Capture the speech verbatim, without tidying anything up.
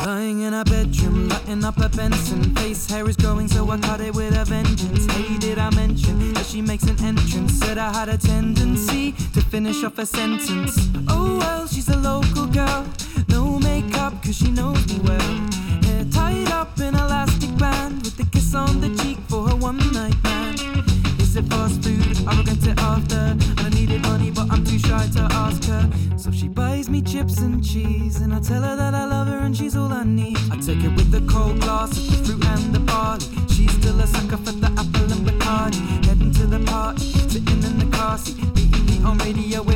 Lying in her bedroom, lighting up a Benson. Face hair is growing, so I cut it with a vengeance. Hey, did I mention that she makes an entrance? Said I had a tendency to finish off a sentence. Oh well, she's a local girl. No makeup, cause she knows me well. Hair tied up in elastic band, with a kiss on the cheek for her one night man. Is it fast food? I regret it after. I needed money, but I'm too shy to ask her. So she buys me chips and cheese, and I tell her that I love her and she's all I need. I take it with the cold glass of the fruit and the barley. She's still a sucker for the apple and Bacardi. Heading to the party, sitting in the car seat, beating me on radio with